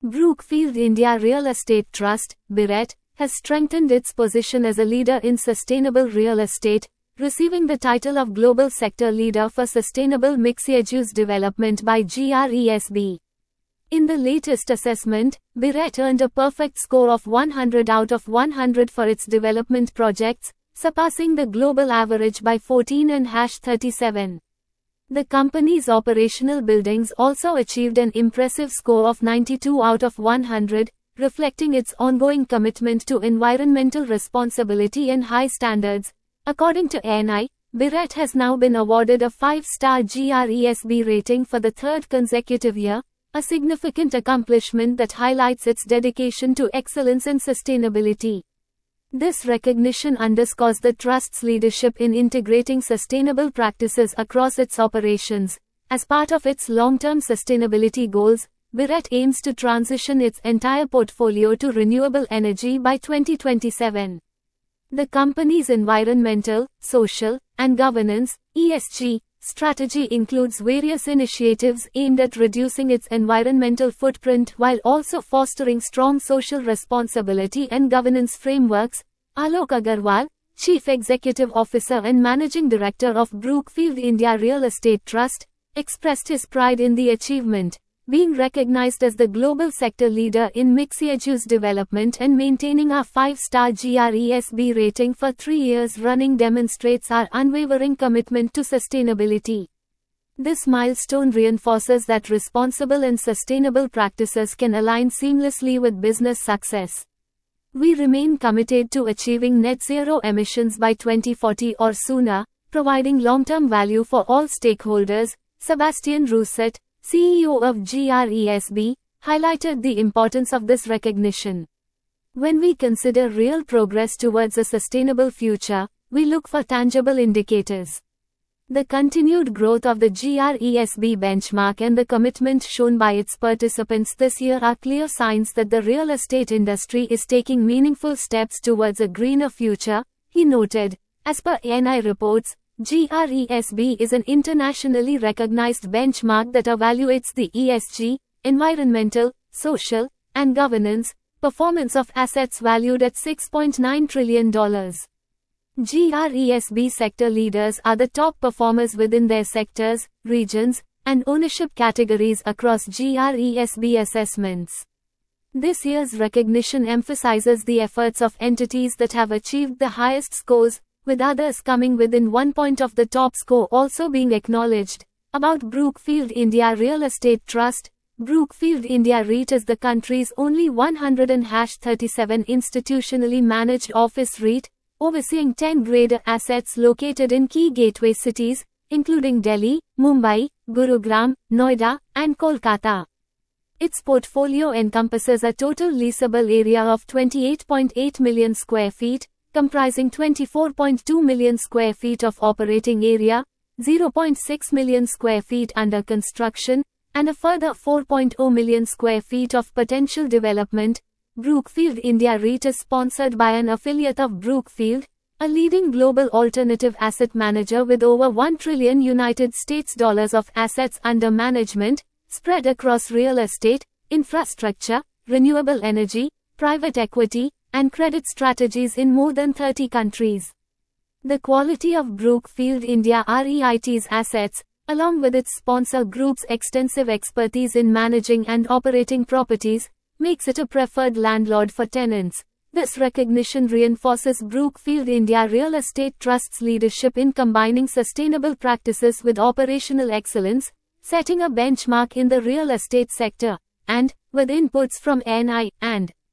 Brookfield India Real Estate Trust, BREIT, has strengthened its position as a leader in sustainable real estate, receiving the title of Global Sector Leader for Sustainable Mixed-Use Development by GRESB. In the latest assessment, BREIT earned a perfect score of 100 out of 100 for its development projects, surpassing the global average by 14 and #37. The company's operational buildings also achieved an impressive score of 92 out of 100, reflecting its ongoing commitment to environmental responsibility and high standards. According to ANI, BREIT has now been awarded a 5-star GRESB rating for the third consecutive year, a significant accomplishment that highlights its dedication to excellence and sustainability. This recognition underscores the Trust's leadership in integrating sustainable practices across its operations. As part of its long-term sustainability goals, BREIT aims to transition its entire portfolio to renewable energy by 2027. The company's environmental, social, and governance (ESG) strategy includes various initiatives aimed at reducing its environmental footprint while also fostering strong social responsibility and governance frameworks. Alok Agarwal, Chief Executive Officer and Managing Director of Brookfield India Real Estate Trust, expressed his pride in the achievement. Being recognized as the global sector leader in mixed-use development and maintaining our 5-star GRESB rating for 3 years running demonstrates our unwavering commitment to sustainability. This milestone reinforces that responsible and sustainable practices can align seamlessly with business success. We remain committed to achieving net zero emissions by 2040 or sooner, providing long-term value for all stakeholders. Sebastian Rousset, CEO of GRESB, highlighted the importance of this recognition. When we consider real progress towards a sustainable future, we look for tangible indicators. The continued growth of the GRESB benchmark and the commitment shown by its participants this year are clear signs that the real estate industry is taking meaningful steps towards a greener future, he noted. As per ANI reports, GRESB is an internationally recognized benchmark that evaluates the ESG, environmental, social, and governance performance of assets valued at $6.9 trillion. GRESB sector leaders are the top performers within their sectors, regions, and ownership categories across GRESB assessments. This year's recognition emphasizes the efforts of entities that have achieved the highest scores, with others coming within 1 point of the top score also being acknowledged. About Brookfield India Real Estate Trust, Brookfield India REIT is the country's only 137 institutionally managed office REIT, overseeing 10 Grade A assets located in key gateway cities, including Delhi, Mumbai, Gurugram, Noida, and Kolkata. Its portfolio encompasses a total leasable area of 28.8 million square feet, comprising 24.2 million square feet of operating area, 0.6 million square feet under construction, and a further 4.0 million square feet of potential development. Brookfield India REIT is sponsored by an affiliate of Brookfield, a leading global alternative asset manager with over $1 trillion of assets under management, spread across real estate, infrastructure, renewable energy, private equity, and credit strategies in more than 30 countries. The quality of Brookfield India REIT's assets, along with its sponsor group's extensive expertise in managing and operating properties, makes it a preferred landlord for tenants. This recognition reinforces Brookfield India Real Estate Trust's leadership in combining sustainable practices with operational excellence, setting a benchmark in the real estate sector. And, with inputs from ANI and